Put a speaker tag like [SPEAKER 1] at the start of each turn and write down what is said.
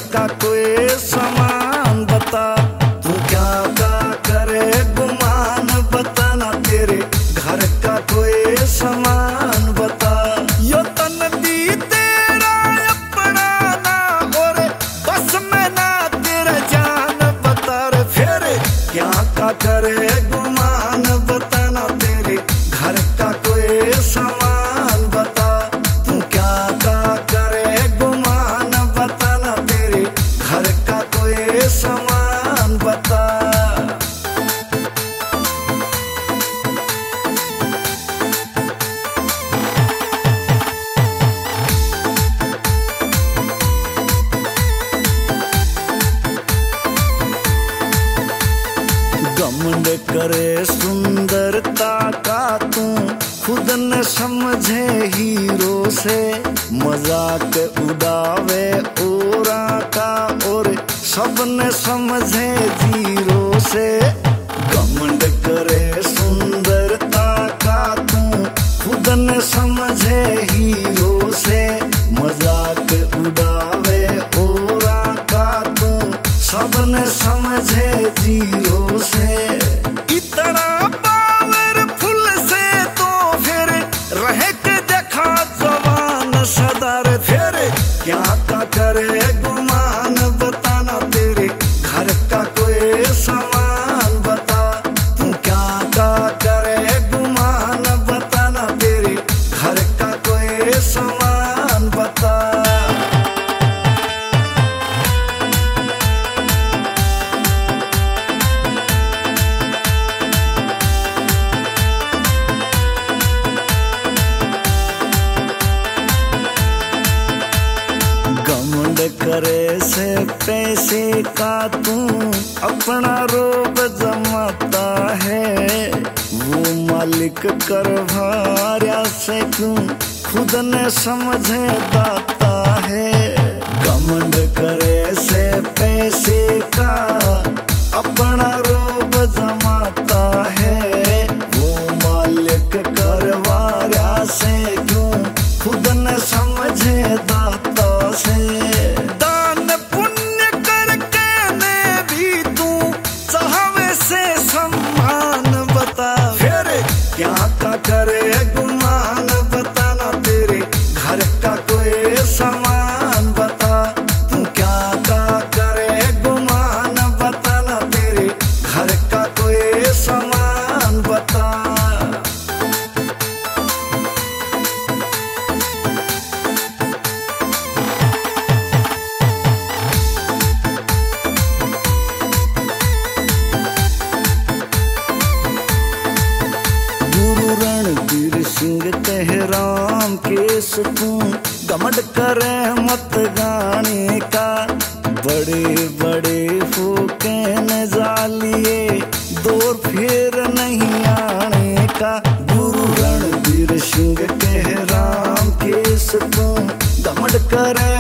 [SPEAKER 1] का कोई सामान बता, तू क्या करे गुमान बता ना, तेरे घर का कोई सामान बता। यो तन दी तेरा अपना ना और बस में ना तेरा जान बता रे, फिर क्या करे गुमान बता ना, तेरे घर का कोई सामान बता, तू क्या करे गुमान बता ना, तेरे घर का कोई सामान बता। घमंड करे सुंदरता का तू खुद न समझे हीरो से, मजाक उड़ावे औरा का और सब न समझे जीरो से। घमंड करे सुंदरता का तू खुद न समझे हीरो से, मजाक उड़ावे औरा का तू सब न समझे जीरो से। इतना पावरफुल से तो फिर रह के देखा जवान सदर, फिर क्या करे गुमान बता ना, तेरे घर का कोई सामान बता, तू क्या करे गुमान बता ना, तेरे घर का कोई सामान बता। घमंड करे से पैसे का तू अपना रोब जमाता है, वो मालिक करवारिया से क्यों खुद न समझे दाता है। घमंड करे से पैसे का अपना रोब जमाता है, वो मालिक करवारिया से क्यों खुद न समझे दाता से। दान पुण्य करके ने भी तू चाहवे से सम्मान बता, फिर क्या करे गुमान बता ना, तेरे घर का कोई सामान बता, तू क्या करे गुमान बता ना, तेरे घर का कोई सामान बता। रणधीर सिंह तेहराम के सुकून घमंड करे मत गाने का, बड़े बड़े फूके न जालिए दौर फिर नहीं आने का। गुरु रणधीर सिंह तेहराम के सुकून घमंड करे